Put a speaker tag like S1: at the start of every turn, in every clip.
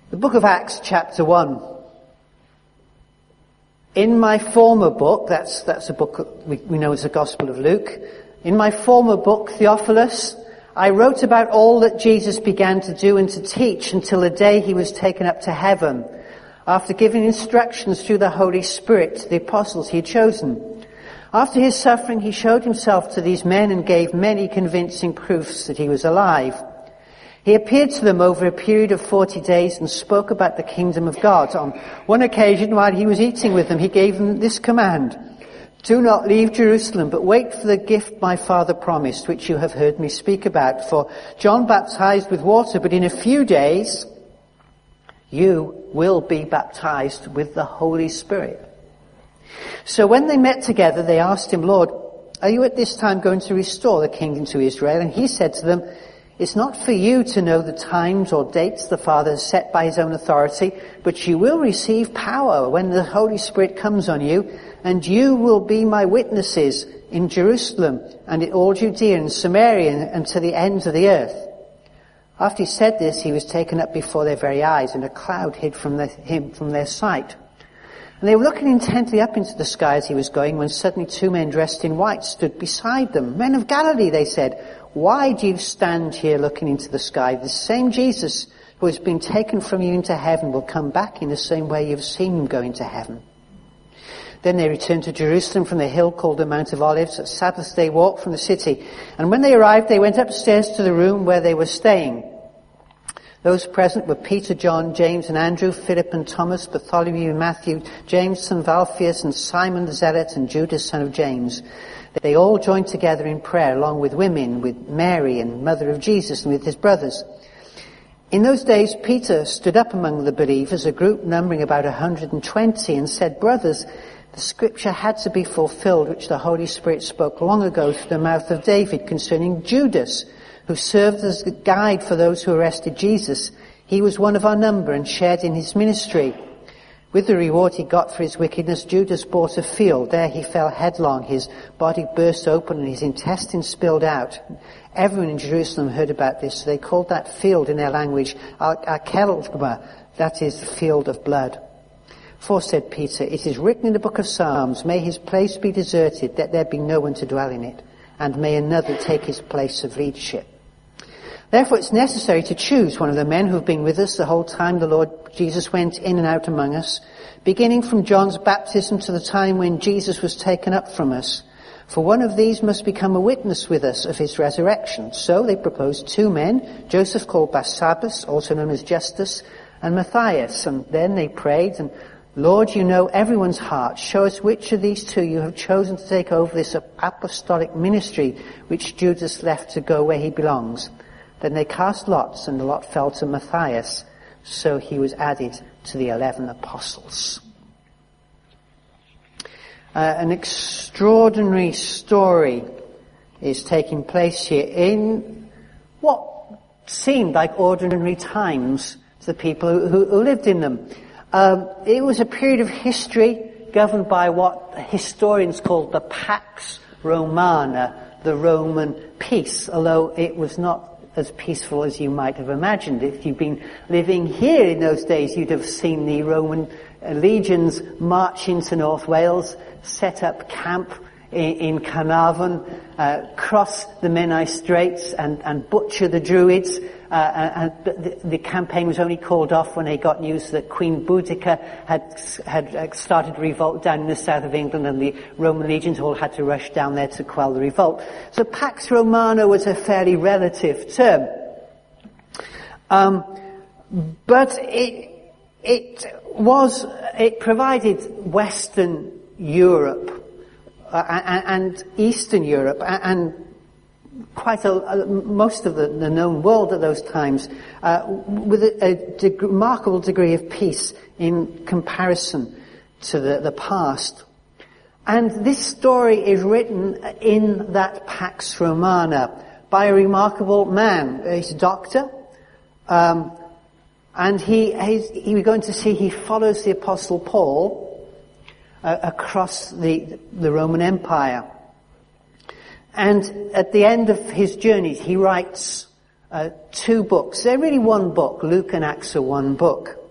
S1: The book of Acts, chapter 1. In my former book, that's a book we know as the Gospel of Luke. In my former book, Theophilus, I wrote about all that Jesus began to do and to teach until the day he was taken up to heaven, after giving instructions through the Holy Spirit to the apostles he had chosen. After his suffering, he showed himself to these men and gave many convincing proofs that he was alive. He appeared to them over a period of 40 days and spoke about the kingdom of God. On one occasion, while he was eating with them, he gave them this command: "Do not leave Jerusalem, but wait for the gift my Father promised, which you have heard me speak about. For John baptized with water, but in a few days you will be baptized with the Holy Spirit." So when they met together, they asked him, "Lord, are you at this time going to restore the kingdom to Israel?" And he said to them, "It's not for you to know the times or dates the Father has set by his own authority, but you will receive power when the Holy Spirit comes on you, and you will be my witnesses in Jerusalem and in all Judea and Samaria and to the ends of the earth." After he said this, he was taken up before their very eyes, and a cloud hid him from their sight. And they were looking intently up into the sky as he was going, when suddenly two men dressed in white stood beside them. "Men of Galilee," they said, "why do you stand here looking into the sky? The same Jesus who has been taken from you into heaven will come back in the same way you've seen him go into heaven." Then they returned to Jerusalem from the hill called the Mount of Olives, a Sabbath day walk from the city. And when they arrived, they went upstairs to the room where they were staying. Those present were Peter, John, James and Andrew, Philip and Thomas, Bartholomew and Matthew, James son of Alphaeus and Simon the Zealot and Judas son of James. They all joined together in prayer along with women, with Mary and mother of Jesus and with his brothers. In those days Peter stood up among the believers, a group numbering about 120, and said, "Brothers, the scripture had to be fulfilled which the Holy Spirit spoke long ago through the mouth of David concerning Judas, who served as a guide for those who arrested Jesus. He was one of our number and shared in his ministry. With the reward he got for his wickedness, Judas bought a field. There he fell headlong. His body burst open and his intestines spilled out. Everyone in Jerusalem heard about this, so they called that field in their language Akelgma, that is, the field of blood. For, said Peter, it is written in the book of Psalms, may his place be deserted, that there be no one to dwell in it, and may another take his place of leadership. Therefore it's necessary to choose one of the men who have been with us the whole time the Lord Jesus went in and out among us, beginning from John's baptism to the time when Jesus was taken up from us. For one of these must become a witness with us of his resurrection." So they proposed two men, Joseph called Barsabbas, also known as Justus, and Matthias. And then they prayed, and "Lord, you know everyone's heart. Show us which of these two you have chosen to take over this apostolic ministry which Judas left to go where he belongs." Then they cast lots, and the lot fell to Matthias. So he was added to the 11 apostles. An extraordinary story is taking place here in what seemed like ordinary times to the people who lived in them. It was a period of history governed by what historians called the Pax Romana, the Roman peace, although it was not as peaceful as you might have imagined. If you've been living here in those days, you'd have seen the Roman legions march into North Wales, set up camp in Carnarvon, cross the Menai Straits and butcher the Druids. And the campaign was only called off when they got news that Queen Boudica had started a revolt down in the south of England, and the Roman legions all had to rush down there to quell the revolt. So Pax Romana was a fairly relative term. But it provided Western Europe and Eastern Europe and quite most of the known world at those times with a remarkable degree of peace in comparison to the past. And this story is written in that Pax Romana by a remarkable man. He's a doctor, and we're going to see he follows the Apostle Paul across the Roman Empire. And at the end of his journeys, he writes two books. They're really one book. Luke and Acts are one book.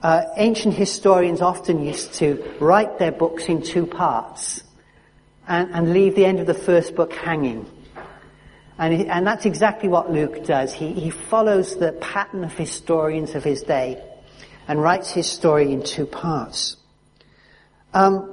S1: ancient historians often used to write their books in two parts and leave the end of the first book hanging. And that's exactly what Luke does. He follows the pattern of historians of his day and writes his story in two parts. And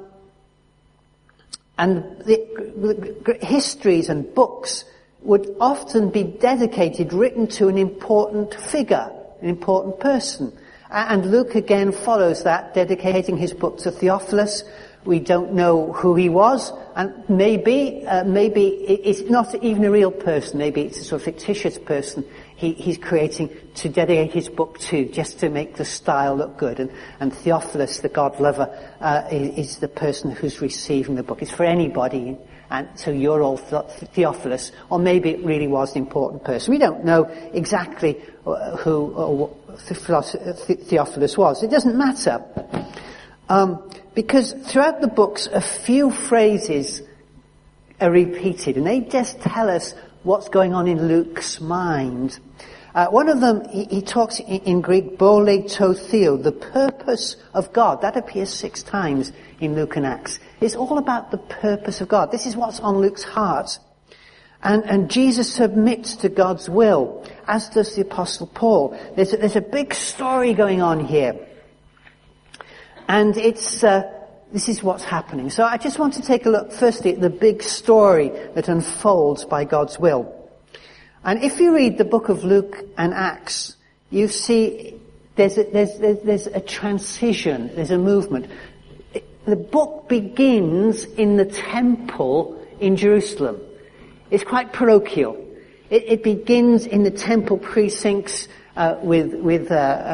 S1: the histories and books would often be dedicated, written to an important figure, an important person. And Luke again follows that, dedicating his book to Theophilus. We don't know who he was, and maybe it's not even a real person. Maybe it's a sort of fictitious person he's creating to dedicate his book to, just to make the style look good. And Theophilus, the God lover, is the person who's receiving the book. It's for anybody, and so you're all Theophilus, or maybe it really was an important person. We don't know exactly who Theophilus was. It doesn't matter. Because throughout the books, a few phrases are repeated, and they just tell us what's going on in Luke's mind. One of them, he talks in Greek, bole to theo, the purpose of God. That appears 6 times in Luke and Acts. It's all about the purpose of God. This is what's on Luke's heart. And Jesus submits to God's will, as does the Apostle Paul. There's a big story going on here. And this is what's happening. So I just want to take a look firstly at the big story that unfolds by God's will. And if you read the book of Luke and Acts, you see there's a transition, there's a movement. The book begins in the temple in Jerusalem. It's quite parochial. It begins in the temple precincts with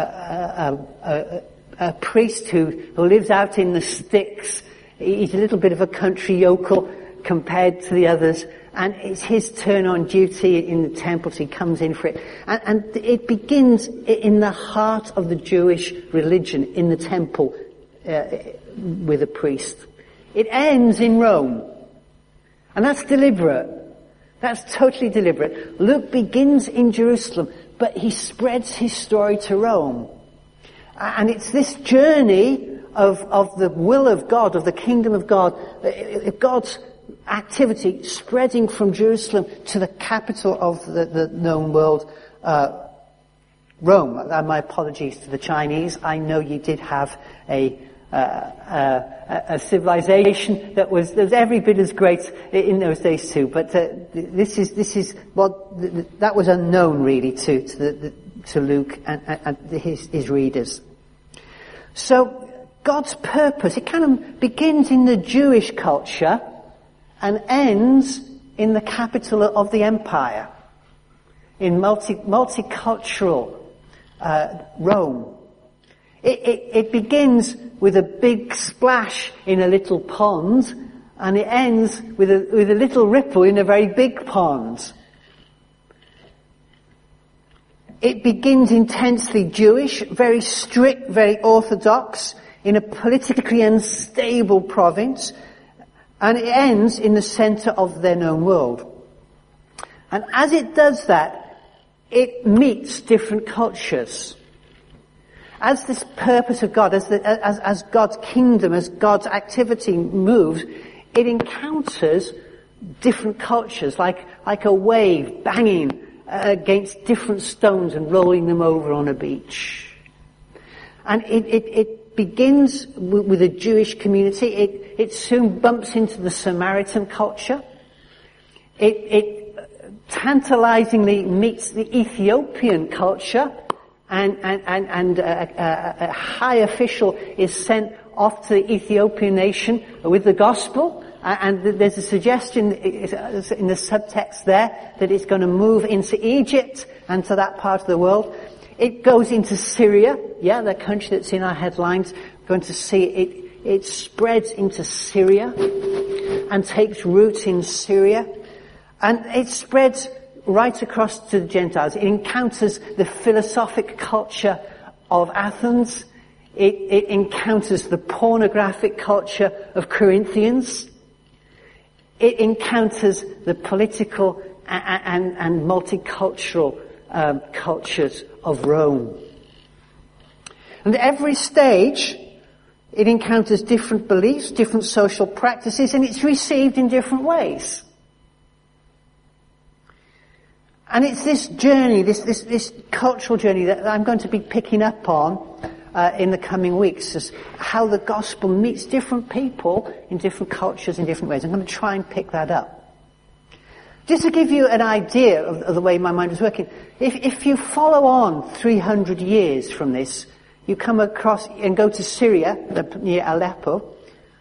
S1: a priest who lives out in the sticks. He's a little bit of a country yokel compared to the others, and it's his turn on duty in the temple, so he comes in for it. And it begins in the heart of the Jewish religion, in the temple, with a priest. It ends in Rome. And that's deliberate. That's totally deliberate. Luke begins in Jerusalem, but he spreads his story to Rome. And it's this journey of the will of God, of the kingdom of God, God's activity spreading from Jerusalem to the capital of the known world, Rome. And my apologies to the Chinese. I know you did have a civilization that was every bit as great in those days too. But this is what that was unknown really to Luke and his readers. So God's purpose, it kind of begins in the Jewish culture and ends in the capital of the empire, in multicultural Rome. It begins with a big splash in a little pond, and it ends with a little ripple in a very big pond. It begins intensely Jewish, very strict, very orthodox, in a politically unstable province, and it ends in the center of their known world. And as it does that, it meets different cultures. As this purpose of God, as God's kingdom, as God's activity moves, it encounters different cultures, like a wave banging against different stones and rolling them over on a beach. And it begins with a Jewish community. It soon bumps into the Samaritan culture. It tantalizingly meets the Ethiopian culture, and a high official is sent off to the Ethiopian nation with the gospel. And there's a suggestion in the subtext there that it's going to move into Egypt and to that part of the world. It goes into Syria, the country that's in our headlines. We're going to see it spreads into Syria and takes root in Syria. And it spreads right across to the Gentiles. It encounters the philosophic culture of Athens. It encounters the pornographic culture of Corinthians. It encounters the political and multicultural cultures of Rome. And at every stage, it encounters different beliefs, different social practices, and it's received in different ways. And it's this journey, this cultural journey that I'm going to be picking up on in the coming weeks, is how the gospel meets different people in different cultures in different ways. I'm going to try and pick that up. Just to give you an idea of the way my mind was working, if you follow on 300 years from this, you come across and go to Syria, near Aleppo,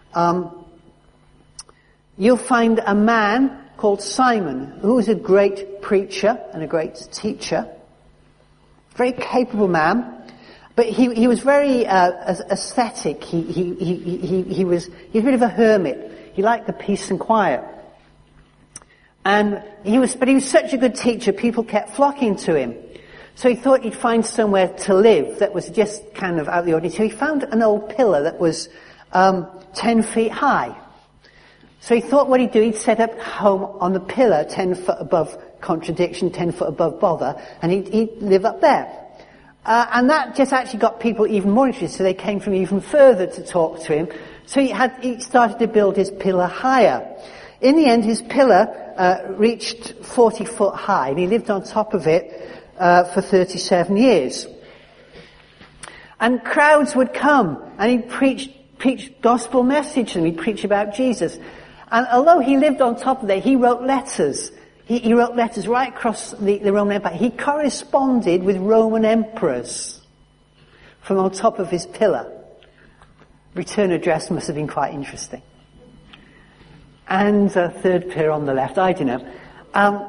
S1: you'll find a man called Simon, who was a great preacher and a great teacher, very capable man. But he was very ascetic. He was a bit of a hermit. He liked the peace and quiet. And he was such a good teacher, people kept flocking to him. So he thought he'd find somewhere to live that was just kind of out of the ordinary. So he found an old pillar that was 10 feet high. So he thought what he'd do, he'd set up home on the pillar, 10 foot above contradiction, 10 foot above bother, and he'd live up there. And that just actually got people even more interested, so they came from even further to talk to him. So he started to build his pillar higher. In the end, his pillar reached 40 foot high, and he lived on top of it for 37 years. And crowds would come, and he'd preach gospel message to them. He'd preach about Jesus. And although he lived on top of it, he wrote letters. He wrote letters right across the Roman Empire. He corresponded with Roman emperors from on top of his pillar. Return address must have been quite interesting. And a third pillar on the left, I don't know.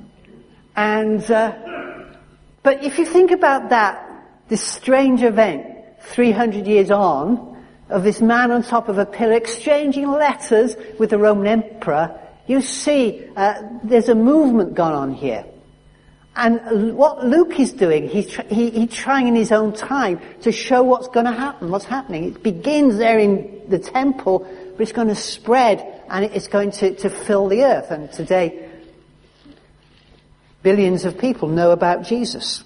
S1: But if you think about that, this strange event, 300 years on, of this man on top of a pillar exchanging letters with the Roman emperor, you see, there's a movement gone on here. And what Luke is doing, he's trying in his own time to show what's going to happen, what's happening. It begins there in the temple, but it's going to spread and it's going to fill the earth. And today, billions of people know about Jesus.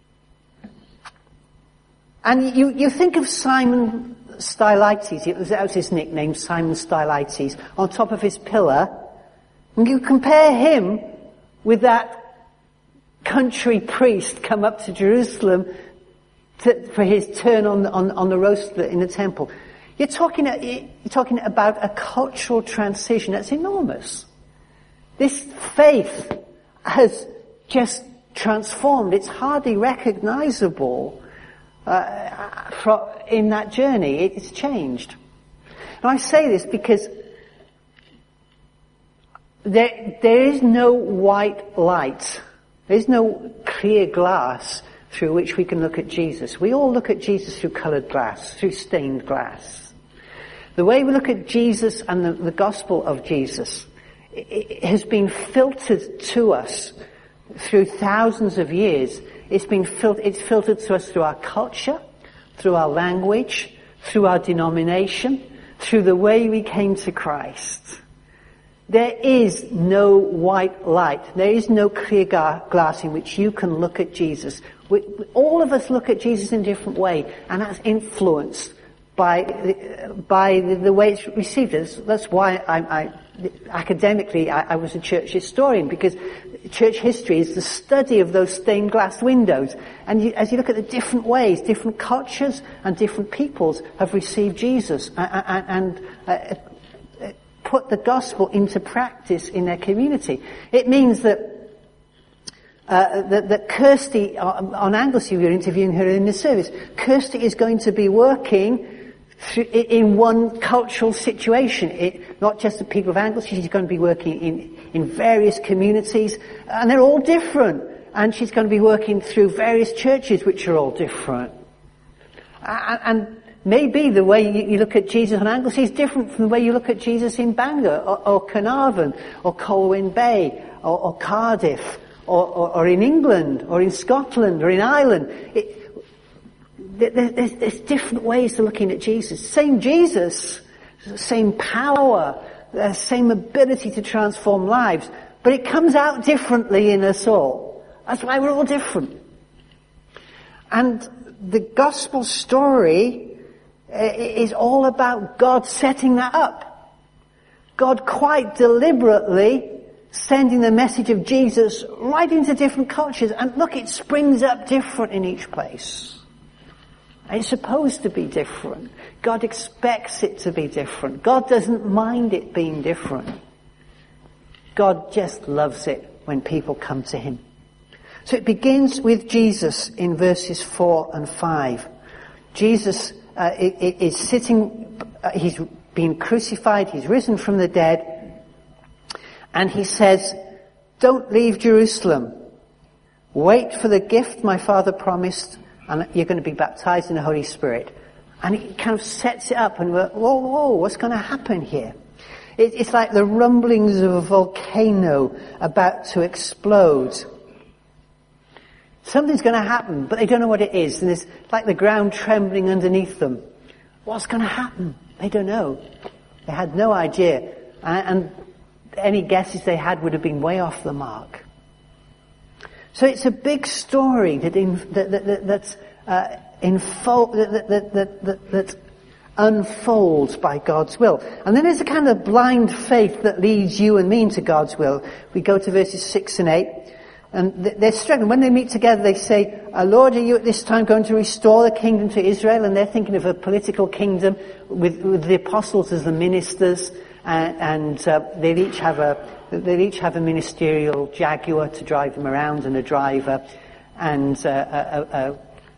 S1: And you think of Simon Stylites, that was his nickname, Simon Stylites, on top of his pillar. And you compare him with that country priest come up to Jerusalem for his turn on the roast in the temple. You're talking about a cultural transition that's enormous. This faith has just transformed. It's hardly recognizable in that journey. It's changed. And I say this because there is no white light. There is no clear glass through which we can look at Jesus. We all look at Jesus through coloured glass, through stained glass. The way we look at Jesus and the gospel of Jesus, it has been filtered to us through thousands of years. It's filtered to us through our culture, through our language, through our denomination, through the way we came to Christ. There is no white light. There is no clear glass in which you can look at Jesus. All of us look at Jesus in a different way, and that's influenced by the way it's received. That's why academically I was a church historian, because church history is the study of those stained glass windows. And as you look at the different ways, different cultures and different peoples have received Jesus and put the gospel into practice in their community. It means that Kirsty, on Anglesey, we were interviewing her in the service. Kirsty is going to be working in one cultural situation. Not just the people of Anglesey, she's going to be working in various communities, and they're all different. And she's going to be working through various churches which are all different. And maybe the way you look at Jesus on Anglesey is different from the way you look at Jesus in Bangor, or Carnarvon, or Colwyn Bay, or Cardiff, or in England, or in Scotland, or in Ireland. There's different ways of looking at Jesus. Same Jesus, same power, same ability to transform lives, but it comes out differently in us all. That's why we're all different. And the gospel story is all about God setting that up. God quite deliberately sending the message of Jesus right into different cultures. And look, it springs up different in each place. It's supposed to be different. God expects it to be different. God doesn't mind it being different. God just loves it when people come to him. So it begins with Jesus in verses 4 and 5. Jesus is sitting, he's been crucified, he's risen from the dead, and he says, don't leave Jerusalem. Wait for the gift my Father promised, and you're going to be baptized in the Holy Spirit. And he kind of sets it up, and we're, whoa, what's going to happen here? It's like the rumblings of a volcano about to explode. Something's going to happen, but they don't know what it is. And it's like the ground trembling underneath them. What's going to happen? They don't know. They had no idea. And any guesses they had would have been way off the mark. So it's a big story that unfolds by God's will. And then there's a kind of blind faith that leads you and me into God's will. We go to verses 6 and 8. And they're struggling. When they meet together, they say, Lord, are you at this time going to restore the kingdom to Israel? And they're thinking of a political kingdom with the apostles as the ministers. And they'll each have a ministerial jaguar to drive them around, and a driver, and a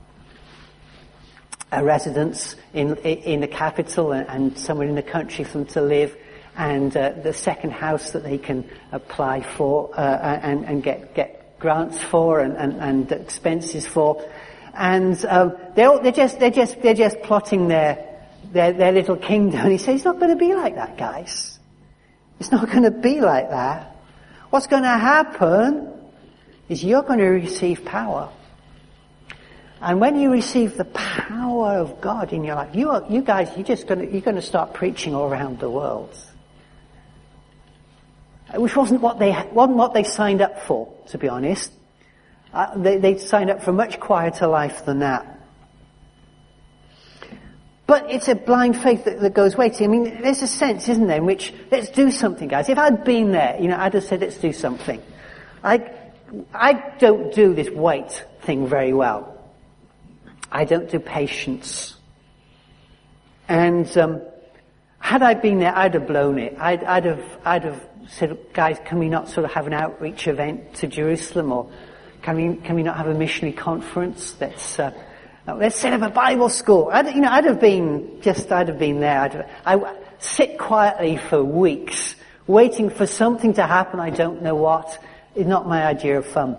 S1: residence in the capital, and somewhere in the country for them to live, and the second house that they can apply for and get grants for and expenses for, and they're just plotting their little kingdom. And he says, it's not going to be like that, guys. It's not going to be like that. What's going to happen is you're going to receive power. And when you receive the power of God in your life, you guys, you're going to start preaching all around the world. Which wasn't what they signed up for, to be honest. They signed up for a much quieter life than that. But it's a blind faith that goes waiting. I mean, there's a sense, isn't there, in which, let's do something, guys. If I'd been there, I'd have said, let's do something. I don't do this wait thing very well. I don't do patience. And had I been there, I'd have blown it. I'd have said, guys, can we not sort of have an outreach event to Jerusalem, or can we not have a missionary conference? Let's set up a Bible school. I'd have been there. I sit quietly for weeks, waiting for something to happen. I don't know what. It's not my idea of fun.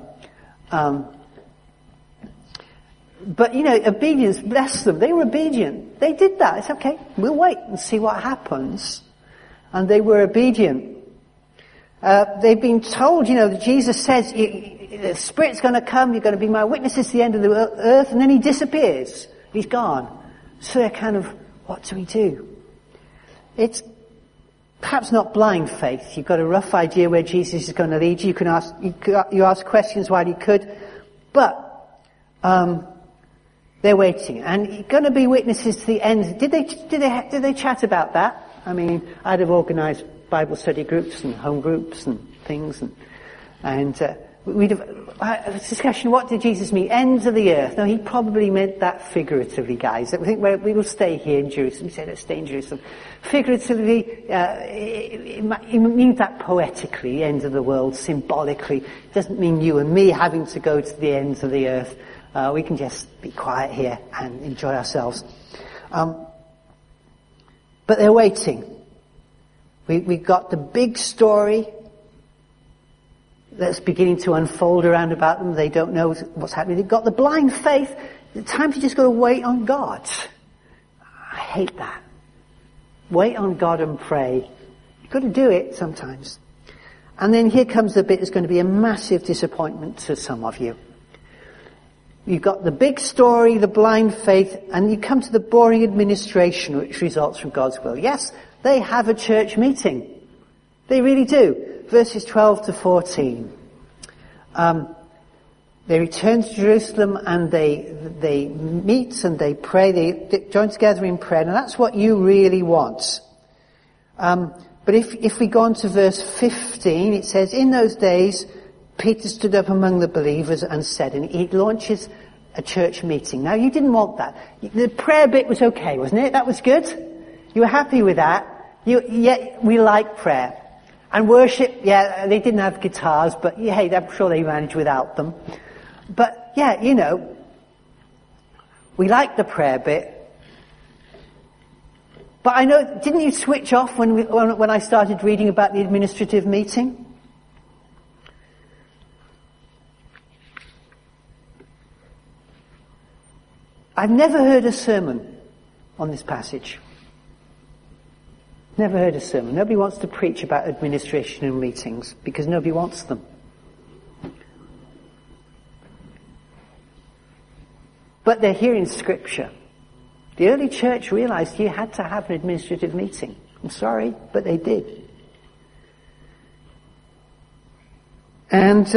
S1: But obedience, bless them. They were obedient. They did that. It's okay. We'll wait and see what happens. And they were obedient. They've been told, that Jesus says, the Spirit's going to come, you're going to be my witnesses to the end of the earth, and then he disappears. He's gone. So they're kind of, what do we do? It's perhaps not blind faith. You've got a rough idea where Jesus is going to lead you. You ask questions while you could, but they're waiting, and you're going to be witnesses to the end. Did they chat about that? I mean, I'd have organised Bible study groups and home groups and things, and we'd have a discussion. What did Jesus mean? Ends of the earth. No, he probably meant that figuratively, guys. I think we will stay here in Jerusalem. He said, let's stay in Jerusalem. Figuratively, it means that poetically, end of the world, symbolically. It doesn't mean you and me having to go to the ends of the earth. We can just be quiet here and enjoy ourselves. But they're waiting. We've got the big story that's beginning to unfold around about them. They don't know what's happening. They've got the blind faith. The time to just go to wait on God. I hate that. Wait on God and pray. You've got to do it sometimes. And then here comes the bit that's going to be a massive disappointment to some of you. You've got the big story, the blind faith, and you come to the boring administration which results from God's will. Yes, they have a church meeting. They really do. Verses 12 to 14. They return to Jerusalem and they meet and they pray. They join together in prayer. Now that's what you really want. But if we go on to verse 15, it says, in those days, Peter stood up among the believers and said, and he launches a church meeting. Now you didn't want that. The prayer bit was okay, wasn't it? That was good. You were happy with that. Yeah, we like prayer. And worship, yeah, they didn't have guitars, but yeah, hey, I'm sure they managed without them. But yeah, we like the prayer bit. But I know, didn't you switch off when I started reading about the administrative meeting? I've never heard a sermon on this passage. Never heard a sermon. Nobody wants to preach about administration and meetings because nobody wants them. But they're here in Scripture. The early church realized you had to have an administrative meeting. I'm sorry, but they did. And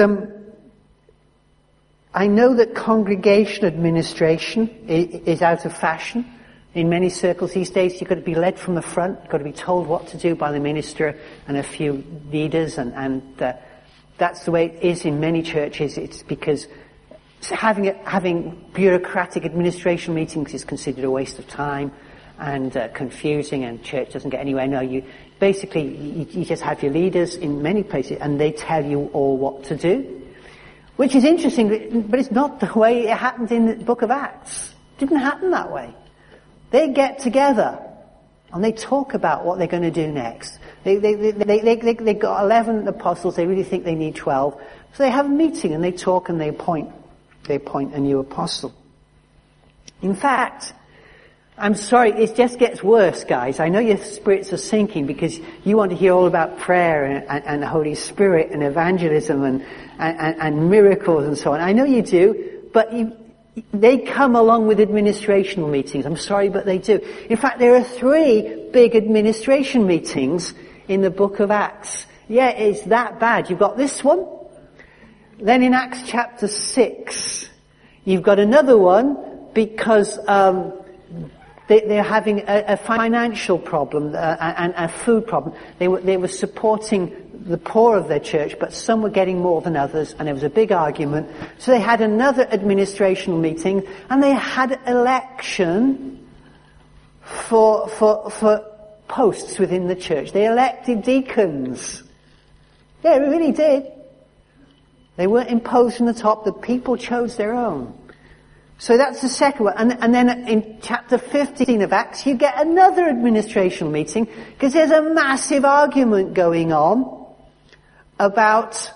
S1: I know that congregation administration is out of fashion. In many circles these days, you've got to be led from the front, you've got to be told what to do by the minister and a few leaders, and that's the way it is in many churches. It's because having bureaucratic administration meetings is considered a waste of time and confusing, and church doesn't get anywhere. No, you just have your leaders in many places, and they tell you all what to do, which is interesting, but it's not the way it happened in the book of Acts. It didn't happen that way. They get together and they talk about what they're going to do next. They got 11 apostles. They really think they need 12. So they have a meeting and they talk and they appoint a new apostle. In fact, I'm sorry, it just gets worse, guys. I know your spirits are sinking because you want to hear all about prayer and the Holy Spirit and evangelism and miracles and so on. I know you do, but they come along with administrational meetings. I'm sorry, but they do. In fact, there are 3 big administration meetings in the book of Acts. Yeah, it's that bad. You've got this one. Then in Acts chapter 6, you've got another one because they're having a financial problem and a food problem. They were supporting the poor of their church, but some were getting more than others, and there was a big argument. So they had another administrational meeting, and they had election for posts within the church. They elected deacons. Yeah, they really did. They weren't imposed from the top. The people chose their own. So that's the second one. And then in chapter 15 of Acts, you get another administrational meeting because there's a massive argument going on about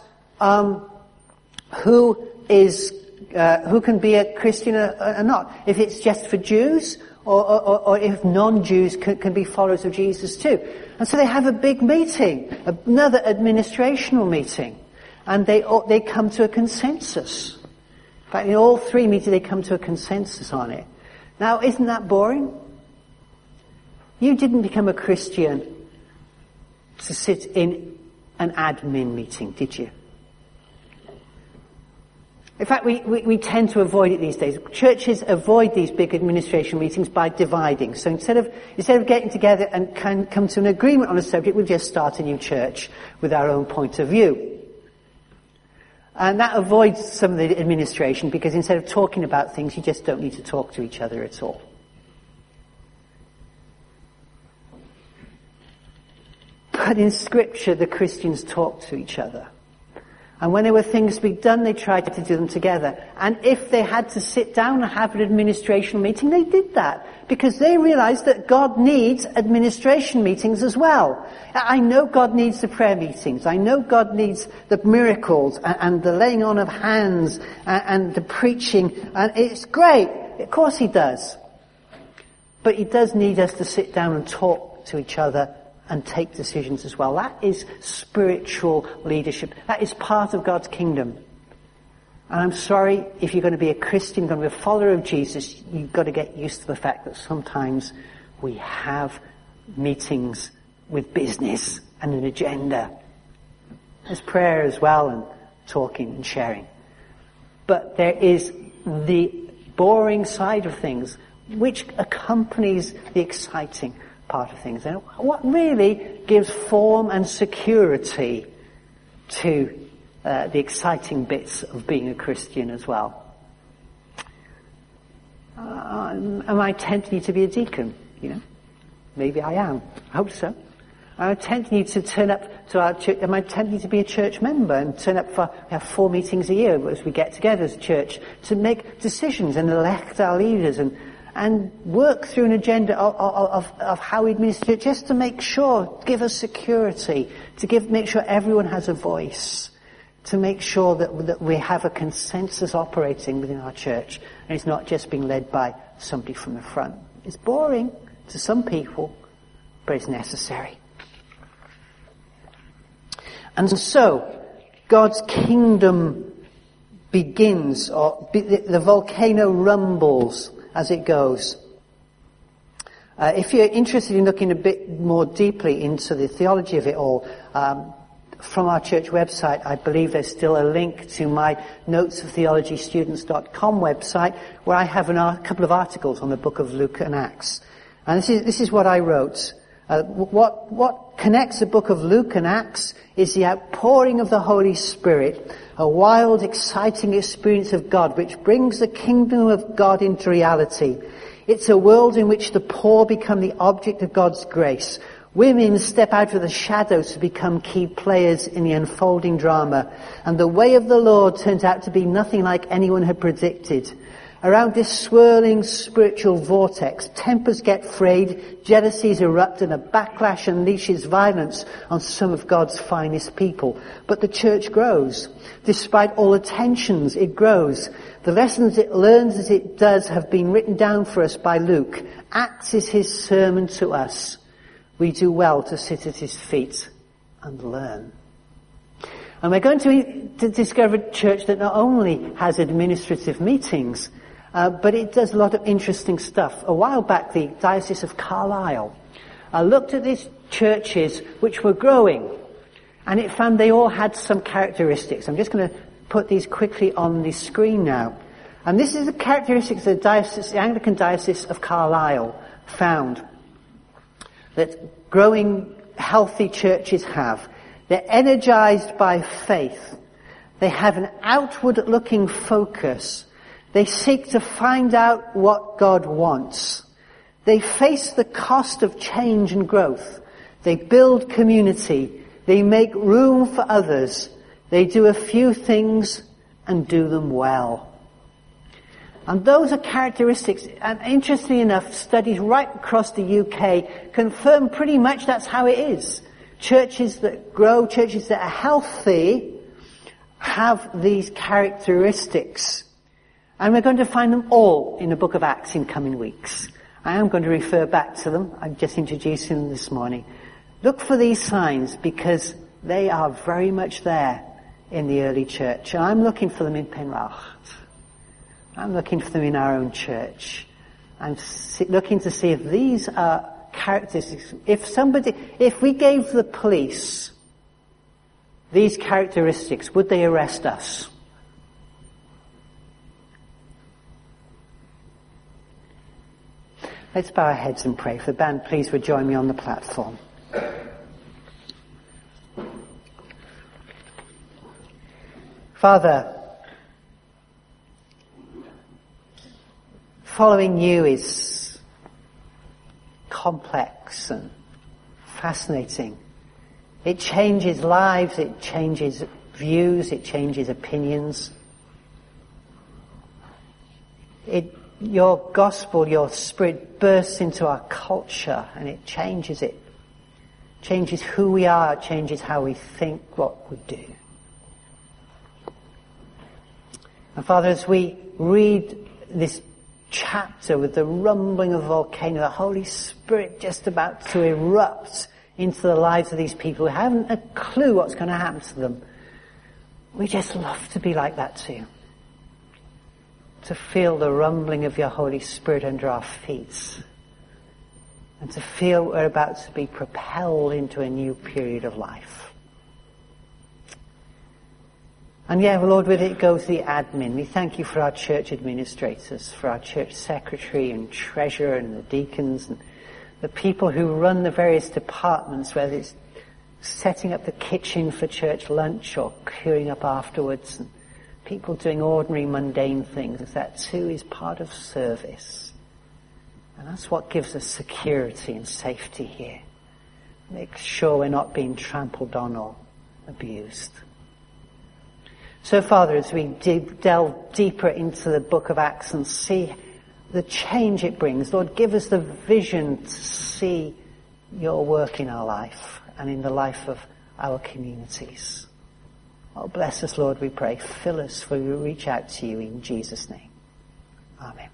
S1: who can be a Christian or not. If it's just for Jews or if non-Jews can be followers of Jesus too. And so they have a big meeting, another administrational meeting, and they come to a consensus. In fact, in all 3 meetings they come to a consensus on it. Now, isn't that boring? You didn't become a Christian to sit in an admin meeting, did you? In fact, we tend to avoid it these days. Churches avoid these big administration meetings by dividing. So instead of getting together and come to an agreement on a subject, we just start a new church with our own point of view. And that avoids some of the administration because instead of talking about things, you just don't need to talk to each other at all. But in Scripture, the Christians talked to each other. And when there were things to be done, they tried to do them together. And if they had to sit down and have an administration meeting, they did that. Because they realized that God needs administration meetings as well. I know God needs the prayer meetings. I know God needs the miracles and the laying on of hands and the preaching. And it's great. Of course He does. But He does need us to sit down and talk to each other and take decisions as well. That is spiritual leadership. That is part of God's kingdom. And I'm sorry, if you're going to be a Christian, going to be a follower of Jesus, you've got to get used to the fact that sometimes we have meetings with business and an agenda. There's prayer as well and talking and sharing. But there is the boring side of things, which accompanies the exciting part of things. And what really gives form and security to the exciting bits of being a Christian as well. Am I tempting you to be a deacon? Maybe I am. I hope so. Am I tempting you to turn up to our church? Am I tempting you to be a church member and turn up for 4 meetings a year as we get together as a church to make decisions and elect our leaders and work through an agenda of how we administer it, just to make sure, give us security, make sure everyone has a voice, to make sure that we have a consensus operating within our church, and it's not just being led by somebody from the front. It's boring to some people, but it's necessary. And so, God's kingdom begins, or the volcano rumbles as it goes. If you're interested in looking a bit more deeply into the theology of it all, from our church website, I believe there's still a link to my notesoftheologystudents.com website, where I have a couple of articles on the book of Luke and Acts. And this is what I wrote. What connects the book of Luke and Acts is the outpouring of the Holy Spirit, a wild, exciting experience of God which brings the kingdom of God into reality. It's a world in which the poor become the object of God's grace. Women step out of the shadows to become key players in the unfolding drama. And the way of the Lord turns out to be nothing like anyone had predicted. Around this swirling spiritual vortex, tempers get frayed, jealousies erupt, and a backlash unleashes violence on some of God's finest people. But the church grows. Despite all the tensions, it grows. The lessons it learns as it does have been written down for us by Luke. Acts is his sermon to us. We do well to sit at his feet and learn. And we're going to discover a church that not only has administrative meetings, but it does a lot of interesting stuff. A while back, the Diocese of Carlisle looked at these churches which were growing, and it found they all had some characteristics. I'm just going to put these quickly on the screen now. And this is the characteristics the Anglican Diocese of Carlisle found that growing, healthy churches have. They're energized by faith. They have an outward-looking focus. They seek to find out what God wants. They face the cost of change and growth. They build community. They make room for others. They do a few things and do them well. And those are characteristics, and interestingly enough, studies right across the UK confirm pretty much that's how it is. Churches that grow, churches that are healthy, have these characteristics. And we're going to find them all in the book of Acts in coming weeks. I am going to refer back to them. I'm just introducing them this morning. Look for these signs because they are very much there in the early church. And I'm looking for them in Penrach. I'm looking for them in our own church. I'm looking to see if these are characteristics. If we gave the police these characteristics, would they arrest us? Let's bow our heads and pray. For the band, please would join me on the platform. Father, following you is complex and fascinating. It changes lives, it changes views, it changes opinions. Your gospel, your spirit bursts into our culture and it changes it. Changes who we are, changes how we think, what we do. And Father, as we read this chapter with the rumbling of a volcano, the Holy Spirit just about to erupt into the lives of these people who haven't a clue what's going to happen to them, we just love to be like that too. To feel the rumbling of your Holy Spirit under our feet. And to feel we're about to be propelled into a new period of life. And yeah, Lord, with it goes the admin. We thank you for our church administrators, for our church secretary and treasurer and the deacons and the people who run the various departments, whether it's setting up the kitchen for church lunch or queuing up afterwards, and people doing ordinary mundane things. That too is part of service. And that's what gives us security and safety here. Make sure we're not being trampled on or abused. So, Father, as we delve deeper into the book of Acts and see the change it brings, Lord, give us the vision to see your work in our life and in the life of our communities. Oh, bless us, Lord, we pray. Fill us, for we reach out to you in Jesus' name. Amen.